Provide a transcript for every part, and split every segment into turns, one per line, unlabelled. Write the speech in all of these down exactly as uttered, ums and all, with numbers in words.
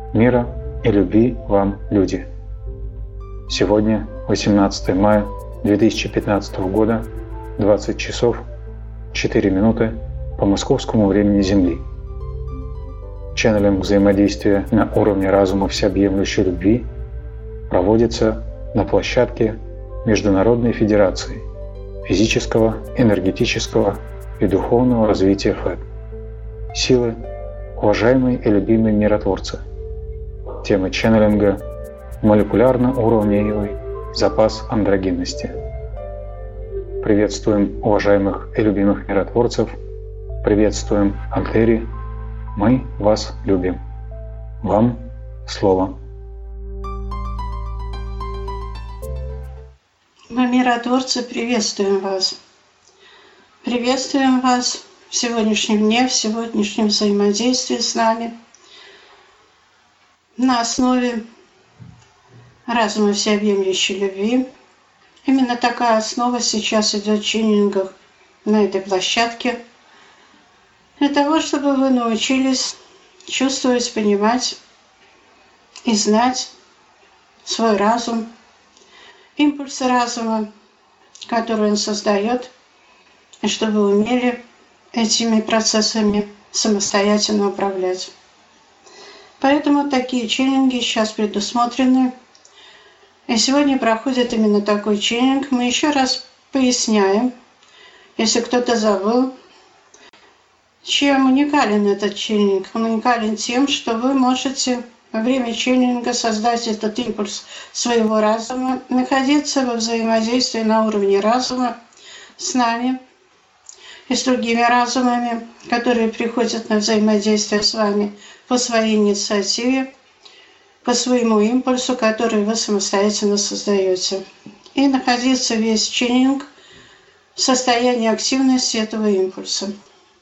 Мира и любви вам, люди! Сегодня, восемнадцатое мая две тысячи пятнадцатого года, двадцать часов четыре минуты по московскому времени Земли. Ченнелинг взаимодействия на уровне разума всеобъемлющей любви проводится на площадке Международной Федерации физического, энергетического и духовного развития ФЭД. Силы, уважаемые и любимые миротворцы. Тема ченнелинга – молекулярно-уровневый запас андрогинности. Приветствуем уважаемых и любимых миротворцев, приветствуем Альтери, мы вас любим. Вам слово.
Мы, миротворцы, приветствуем вас. Приветствуем вас в сегодняшнем дне, в сегодняшнем взаимодействии с нами на основе разума всеобъемлющей любви. Именно такая основа сейчас идет в ченнелингах на этой площадке, для того, чтобы вы научились чувствовать, понимать и знать свой разум, импульсы разума, которые он создает, и чтобы вы умели этими процессами самостоятельно управлять. Поэтому такие ченнелинги сейчас предусмотрены. И сегодня проходит именно такой ченнелинг. Мы еще раз поясняем, если кто-то забыл, чем уникален этот ченнелинг. Он уникален тем, что вы можете во время ченнелинга создать этот импульс своего разума, находиться во взаимодействии на уровне разума с нами и с другими разумами, которые приходят на взаимодействие с вами по своей инициативе, по своему импульсу, который вы самостоятельно создаете. И находиться весь ченнелинг в состоянии активности этого импульса.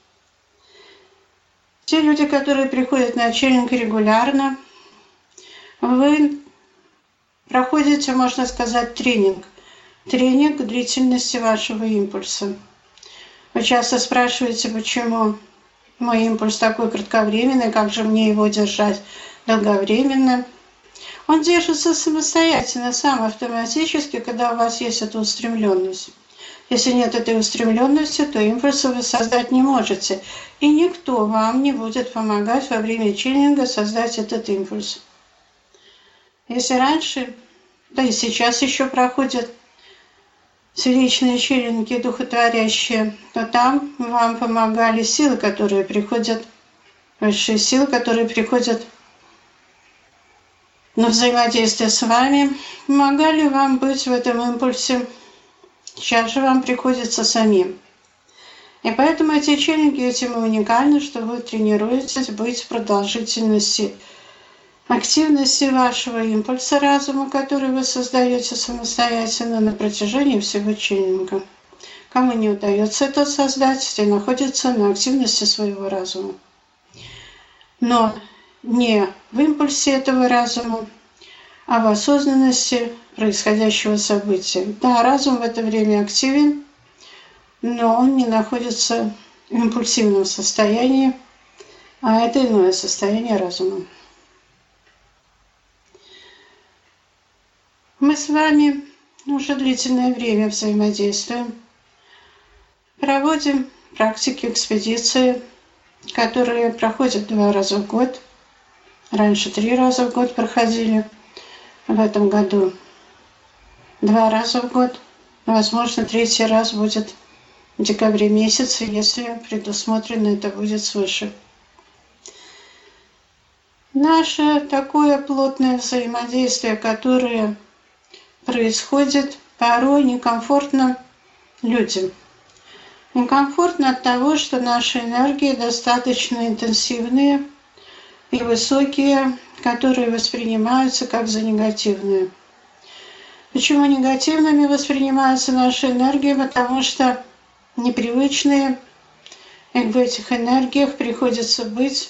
Те люди, которые приходят на ченнелинг регулярно, вы проходите, можно сказать, тренинг. Тренинг длительности вашего импульса. Вы часто спрашиваете, почему мой импульс такой кратковременный, как же мне его держать долговременно. Он держится самостоятельно, сам автоматически, когда у вас есть эта устремленность. Если нет этой устремленности, то импульса вы создать не можете. И никто вам не будет помогать во время ченнелинга создать этот импульс. Если раньше, да и сейчас еще проходят сердечные ченнелинги духотворящие, то там вам помогали силы, которые приходят, высшие силы, которые приходят на взаимодействие с вами, помогали вам быть в этом импульсе. Сейчас же вам приходится самим. И поэтому эти ченнелинги этим и уникальны, что вы тренируетесь быть в продолжительности активности вашего импульса разума, который вы создаете самостоятельно на протяжении всего ченнелинга. Кому не удается это создать, те находятся на активности своего разума. Но не в импульсе этого разума, а в осознанности происходящего события. Да, разум в это время активен, но он не находится в импульсивном состоянии, а это иное состояние разума. Мы с вами уже длительное время взаимодействуем, проводим практики экспедиции, которые проходят два раза в год. Раньше три раза в год проходили, в этом году два раза в год. Возможно, третий раз будет в декабре месяце, если предусмотрено это будет свыше. Наше такое плотное взаимодействие, которое происходит, порой некомфортно людям. Некомфортно от того, что наши энергии достаточно интенсивные и высокие, которые воспринимаются как за негативные. Почему негативными воспринимаются наши энергии? Потому что непривычные, и в этих энергиях приходится быть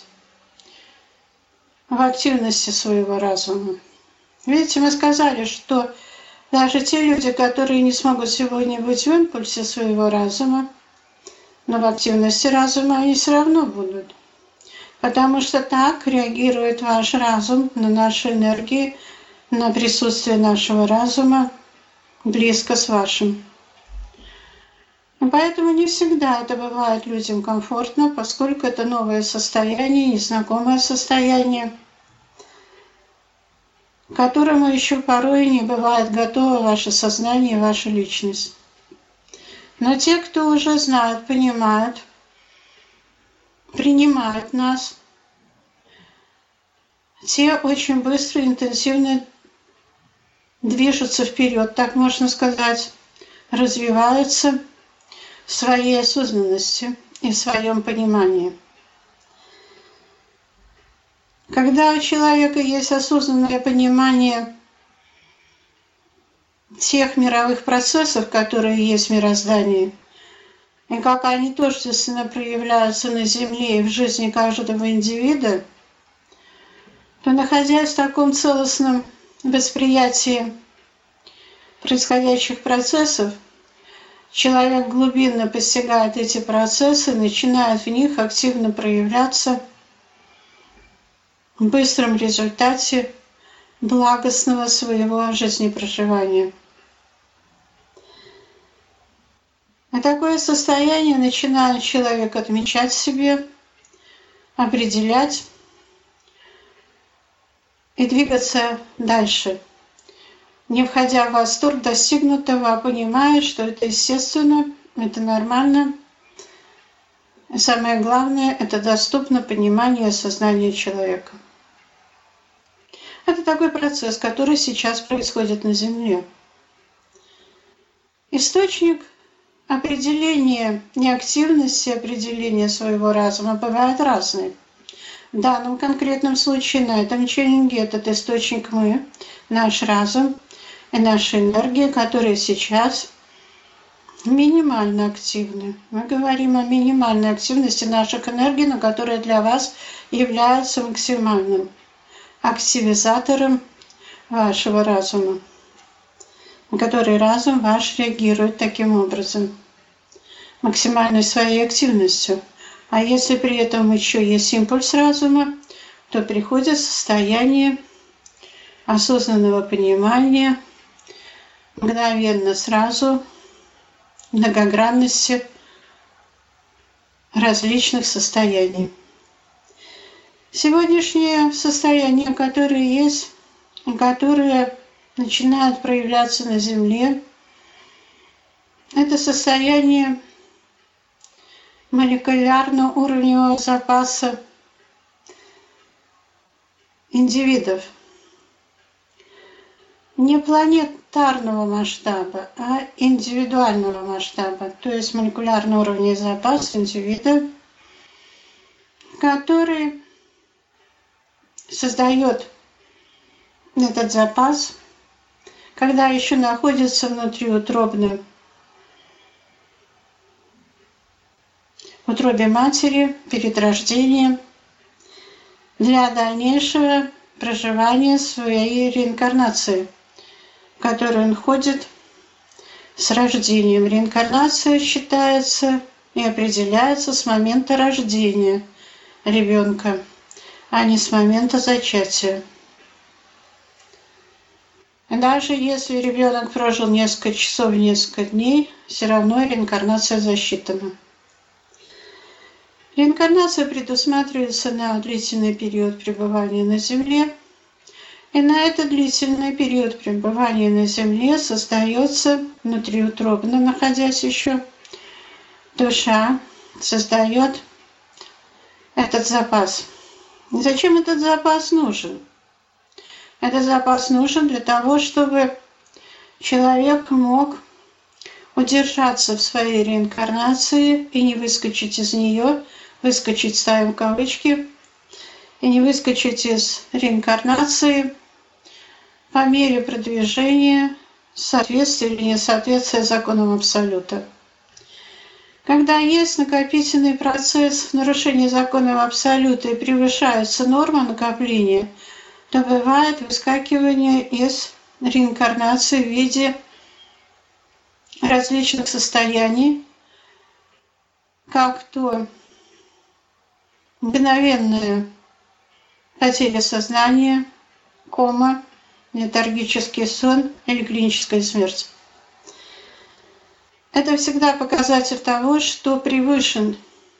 в активности своего разума. Видите, мы сказали, что даже те люди, которые не смогут сегодня быть в импульсе своего разума, но в активности разума они все равно будут. Потому что так реагирует ваш разум на наши энергии, на присутствие нашего разума близко с вашим. И поэтому не всегда это бывает людям комфортно, поскольку это новое состояние, незнакомое состояние, к которому еще порой не бывает готово ваше сознание и ваша личность. Но те, кто уже знают, понимают, принимают нас, те очень быстро, интенсивно движутся вперед, так можно сказать, развиваются в своей осознанности и в своем понимании. Когда у человека есть осознанное понимание тех мировых процессов, которые есть в мироздании, и как они тождественно проявляются на Земле и в жизни каждого индивида, то, находясь в таком целостном восприятии происходящих процессов, человек глубинно постигает эти процессы, начинает в них активно проявляться в быстром результате благостного своего жизнепроживания. И такое состояние начинает человек отмечать себе, определять и двигаться дальше, не входя в восторг достигнутого, а понимая, что это естественно, это нормально. И самое главное, это доступно пониманию и осознанию человека. Это такой процесс, который сейчас происходит на Земле. Источник определения неактивности, определения своего разума бывает разный. В данном конкретном случае, на этом ченнинге, этот источник мы, наш разум и наша энергия, которые сейчас минимально активны. Мы говорим о минимальной активности наших энергий, но которая для вас является максимальным активизатором вашего разума, на который разум ваш реагирует таким образом, максимальной своей активностью. А если при этом еще есть импульс разума, то приходит состояние осознанного понимания, мгновенно, сразу, многогранности различных состояний. Сегодняшнее состояние, которое есть, которое начинает проявляться на Земле, это состояние молекулярно-уровневого запаса индивидов. Не планетарного масштаба, а индивидуального масштаба, то есть молекулярный уровень запаса индивида, который создает этот запас, когда еще находится внутриутробно в утробе матери перед рождением для дальнейшего проживания своей реинкарнации, в которую он ходит с рождением. Реинкарнация считается и определяется с момента рождения ребенка, а не с момента зачатия. Даже если ребенок прожил несколько часов, несколько дней, все равно реинкарнация засчитана. Реинкарнация предусматривается на длительный период пребывания на Земле, и на этот длительный период пребывания на Земле создается внутриутробно, находясь еще, душа создает этот запас. И зачем этот запас нужен? Этот запас нужен для того, чтобы человек мог удержаться в своей реинкарнации и не выскочить из нее, выскочить, ставим кавычки, и не выскочить из реинкарнации по мере продвижения соответствия или несоответствия законам Абсолюта. Когда есть накопительный процесс нарушения законов Абсолюта и превышается норма накопления, то бывает выскакивание из реинкарнации в виде различных состояний, как то мгновенная потеря сознания, кома, летаргический сон или клиническая смерть. Это всегда показатель того, что превышен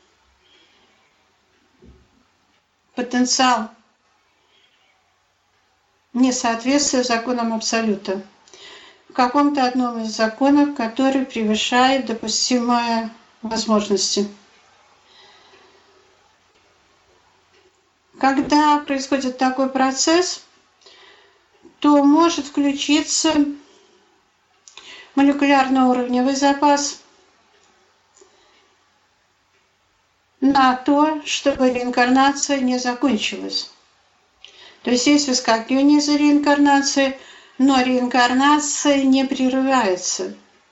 потенциал несоответствия законам абсолюта. В каком-то одном из законов, который превышает допустимые возможности. Когда происходит такой процесс, то может включиться молекулярно-уровневый запас на то, чтобы реинкарнация не закончилась. То есть есть выскакивание из реинкарнации, но реинкарнация не прерывается.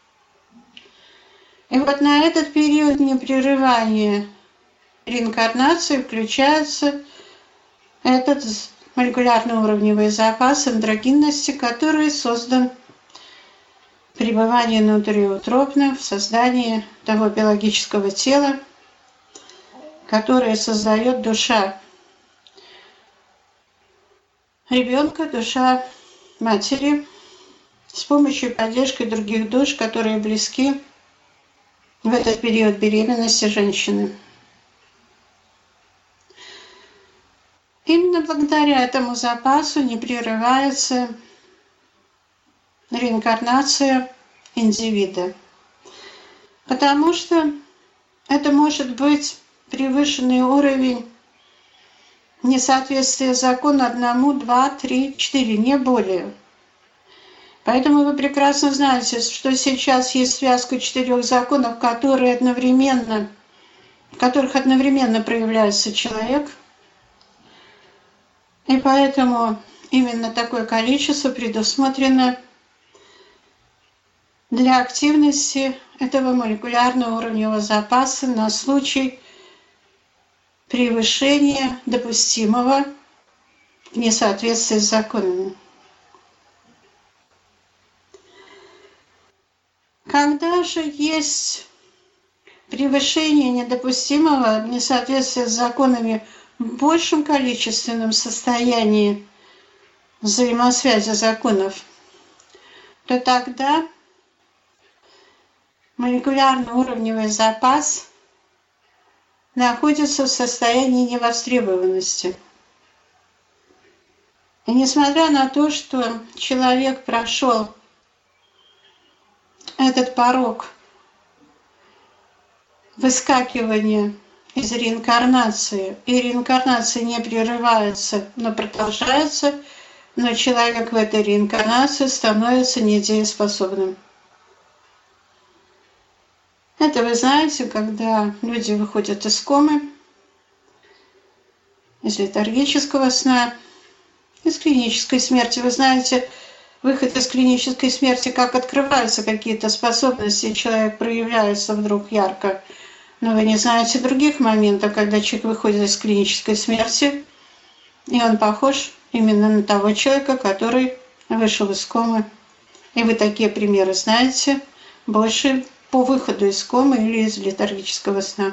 И вот на этот период непрерывания реинкарнации включается этот молекулярно-уровневый запас андрогинности, который создан пребыванием внутриутробно в создании того биологического тела, которое создает душа ребенка, душа матери, с помощью поддержки других душ, которые близки в этот период беременности женщины. Именно благодаря этому запасу не прерывается реинкарнация индивида, потому что это может быть превышенный уровень несоответствия закону одному, два, три, четыре, не более. Поэтому вы прекрасно знаете, что сейчас есть связка четырех законов, которые одновременно, в которых одновременно проявляется человек. И поэтому именно такое количество предусмотрено для активности этого молекулярного уровневого запаса на случай превышения допустимого в несоответствии с законами. Когда же есть превышение недопустимого в несоответствии с законами в большем количественном состоянии взаимосвязи законов, то тогда молекулярно-уровневый запас находится в состоянии невостребованности. И несмотря на то, что человек прошел этот порог выскакивания из реинкарнации, и реинкарнация не прерывается, но продолжается, но человек в этой реинкарнации становится недееспособным. Это вы знаете, когда люди выходят из комы, из летаргического сна, из клинической смерти. Вы знаете, выход из клинической смерти, как открываются какие-то способности, человек проявляется вдруг ярко. Но вы не знаете других моментов, когда человек выходит из клинической смерти, и он похож именно на того человека, который вышел из комы. И вы такие примеры знаете больше по выходу из комы или из летаргического сна.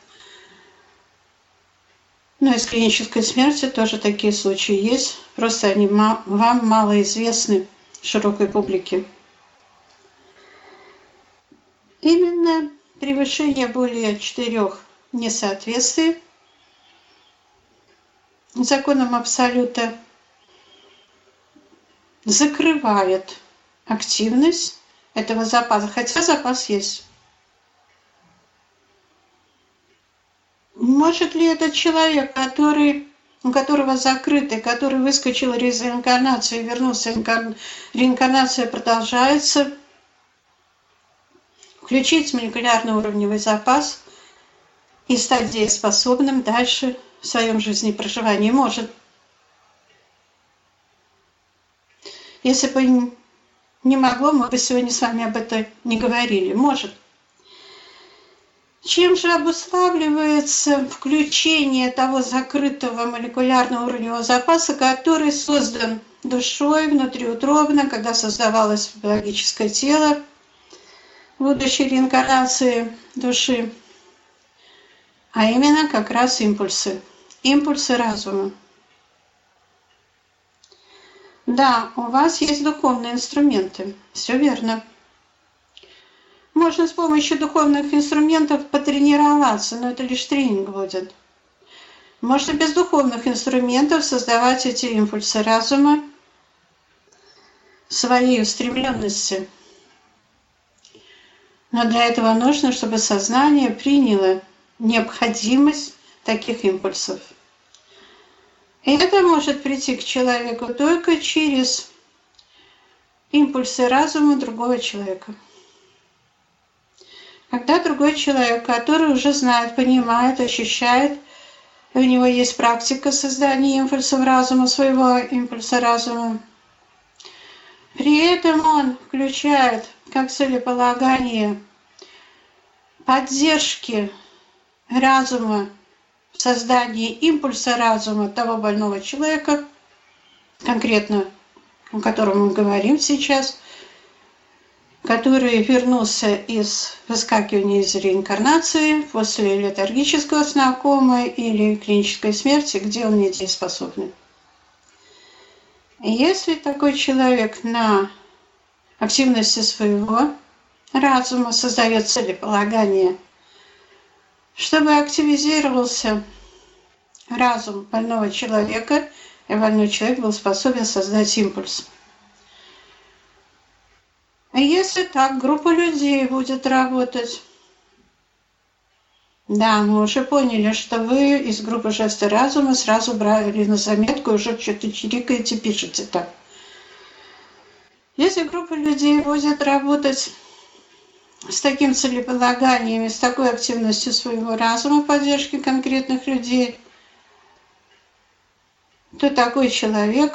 Но из клинической смерти тоже такие случаи есть, просто они вам мало известны широкой публике. Именно превышение более четырех несоответствий законам абсолюта закрывает активность этого запаса, хотя запас есть. Может ли этот человек, который, у которого закрытый, который выскочил из реинкарнации и вернулся, реинкарнация продолжается, включить молекулярно-уровневый запас и стать дееспособным дальше в своем жизни проживании? Может. Если бы не могло, мы бы сегодня с вами об этом не говорили. Может. Чем же обуславливается включение того закрытого молекулярно-уровневого запаса, который создан душой внутриутробно, когда создавалось биологическое тело будущей реинкарнации души? а именно как раз импульсы, импульсы разума. Да, у вас есть духовные инструменты, все верно. Можно с помощью духовных инструментов потренироваться, но это лишь тренинг будет. Можно без духовных инструментов создавать эти импульсы разума своей устремленности. Но для этого нужно, чтобы сознание приняло необходимость таких импульсов. И это может прийти к человеку только через импульсы разума другого человека. Когда другой человек, который уже знает, понимает, ощущает, у него есть практика создания импульсов разума, своего импульса разума, при этом он включает как целеполагание поддержки разума в создании импульса разума того больного человека, конкретно о котором мы говорим сейчас, который вернулся из выскакивания из реинкарнации после летаргического сна, комы или клинической смерти, где он недееспособный. Если такой человек на активности своего разума создает целеполагание, чтобы активизировался разум больного человека, и больной человек был способен создать импульс. А если так группа людей будет работать, да, мы уже поняли, что вы из группы «Жесты разума» сразу брали на заметку, уже что-то чирикаете, пишете так. Если группа людей будет работать с таким целеполаганием, с такой активностью своего разума, поддержки конкретных людей, то такой человек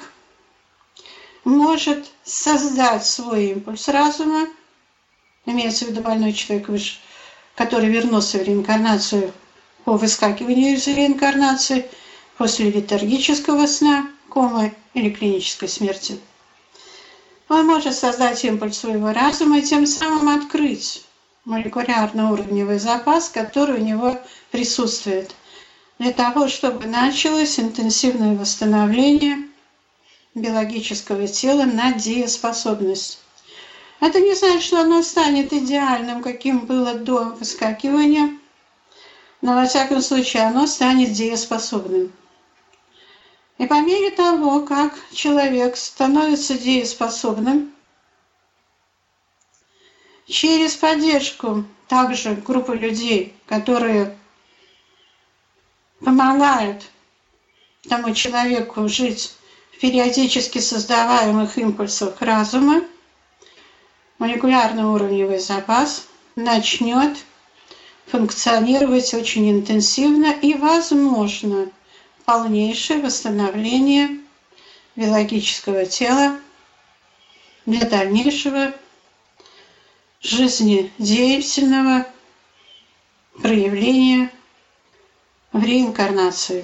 может создать свой импульс разума, имеется в виду больной человек, который вернулся в реинкарнацию по выскакиванию из реинкарнации после летаргического сна, комы или клинической смерти. Он может создать импульс своего разума и тем самым открыть молекулярно-уровневый запас, который у него присутствует, для того, чтобы началось интенсивное восстановление биологического тела на дееспособность. Это не значит, что оно станет идеальным, каким было до выскакивания, но во всяком случае оно станет дееспособным. И по мере того, как человек становится дееспособным, через поддержку также группы людей, которые помогают тому человеку жить в периодически создаваемых импульсах разума, молекулярно-уровневый запас начнет функционировать очень интенсивно и, возможно, полнейшее восстановление биологического тела для дальнейшего жизнедеятельного проявления в реинкарнации.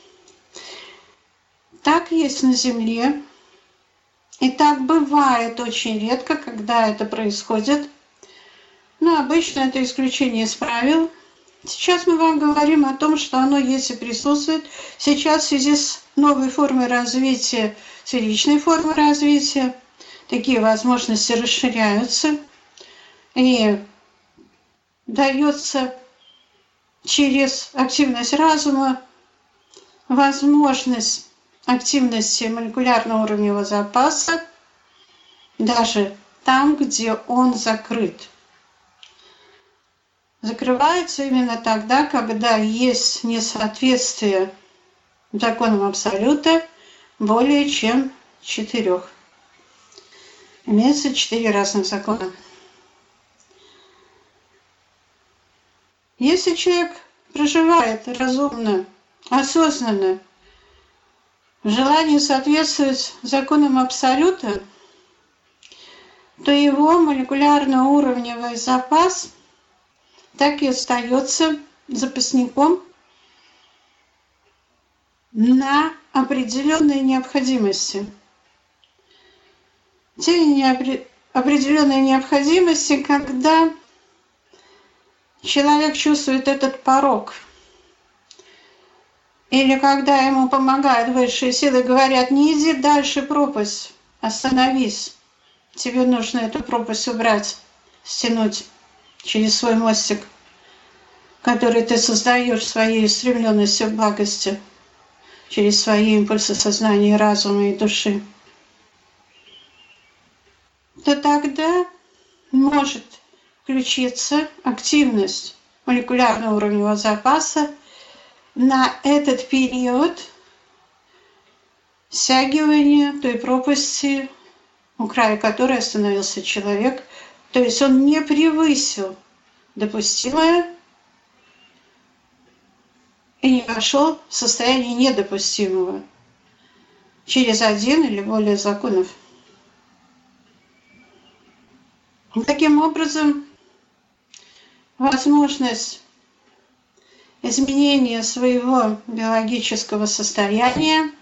Так есть на Земле, и так бывает очень редко, когда это происходит, но обычно это исключение из правил. Сейчас мы вам говорим о том, что оно есть и присутствует. Сейчас в связи с новой формой развития, с личной формой развития, такие возможности расширяются, и дается через активность разума возможность активности молекулярно-уровневого запаса даже там, где он закрыт. Закрывается именно тогда, когда есть несоответствие законам Абсолюта более чем четырех. Имеется четыре разных закона. Если человек проживает разумно, осознанно, в желании соответствовать законам Абсолюта, то его молекулярно-уровневый запас так и остается запасником на определенные необходимости. Те неопре... определенные необходимости, когда человек чувствует этот порог Или когда ему помогают высшие силы, говорят, не иди дальше пропасть, остановись. Тебе нужно эту пропасть убрать, стянуть через свой мостик, который ты создаешь своей устремленностью в благости, через свои импульсы сознания, разума и души. То тогда может включиться активность молекулярного уровневого запаса на этот период стягивания той пропасти, у края которой остановился человек. То есть он не превысил допустимое и не вошел в состояние недопустимого через один или более законов. Таким образом, возможность изменения своего биологического состояния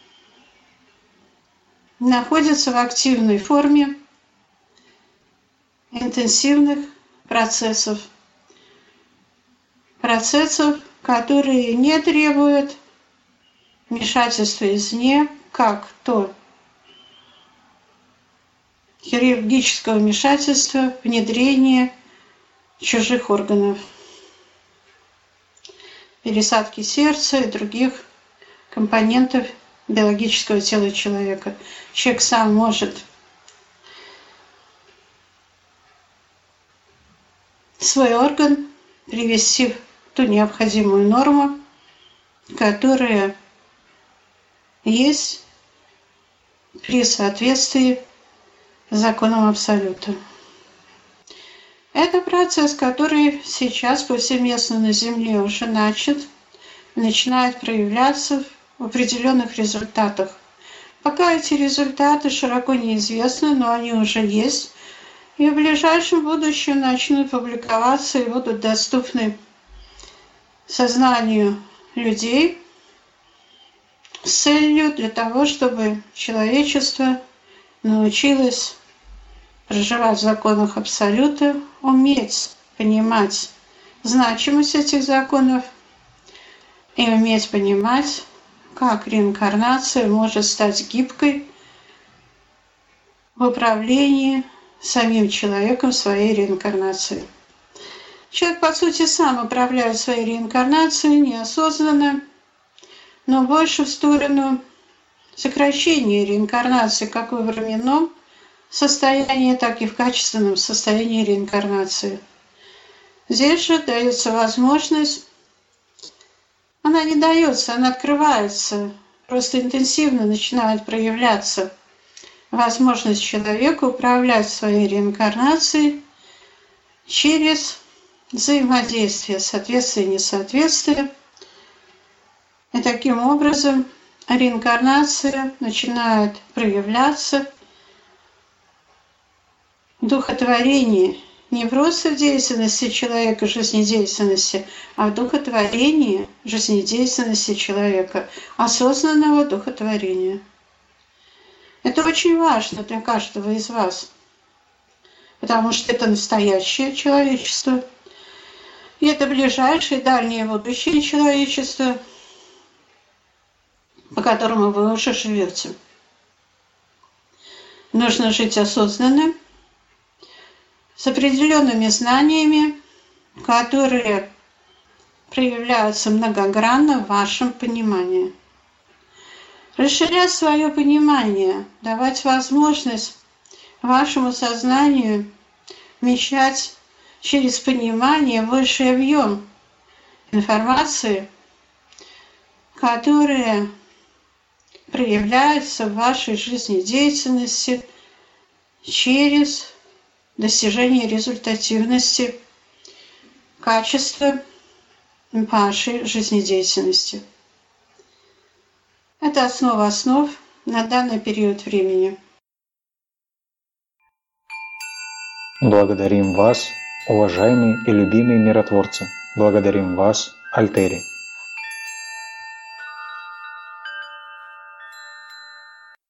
находится в активной форме интенсивных процессов, процессов, которые не требуют вмешательства извне, как то хирургического вмешательства, внедрения чужих органов, пересадки сердца и других компонентов биологического тела человека. Человек сам может свой орган привести в ту необходимую норму, которая есть при соответствии законам Абсолюта. Это процесс, который сейчас повсеместно на Земле уже начат, начинает проявляться в определенных результатах. Пока эти результаты широко неизвестны, но они уже есть, и в ближайшем будущем начнут публиковаться и будут доступны сознанию людей с целью для того, чтобы человечество научилось проживать в законах Абсолюта, уметь понимать значимость этих законов и уметь понимать, как реинкарнация может стать гибкой в управлении самим человеком своей реинкарнацией. Человек, по сути, сам управляет своей реинкарнацией неосознанно, но больше в сторону сокращения реинкарнации как во временном состоянии, так и в качественном состоянии реинкарнации. Здесь же дается возможность, она не дается, она открывается, просто интенсивно начинает проявляться возможность человека управлять своей реинкарнацией через взаимодействие, соответствие и несоответствие. И таким образом реинкарнация начинает проявляться в духотворении, не просто в деятельности человека, жизнедеятельности, а в духотворении жизнедеятельности человека, осознанного духотворения. Это очень важно для каждого из вас, потому что это настоящее человечество, и это ближайшее дальнее будущее человечества, по которому вы уже живете. Нужно жить осознанно, с определенными знаниями, которые проявляются многогранно в вашем понимании. Расширять свое понимание, давать возможность вашему сознанию вмещать через понимание высший объем информации, которая проявляется в вашей жизнедеятельности через достижение результативности, качества вашей жизнедеятельности. Это основа основ на данный период времени.
Благодарим вас, уважаемые и любимые миротворцы. Благодарим вас, Альтери.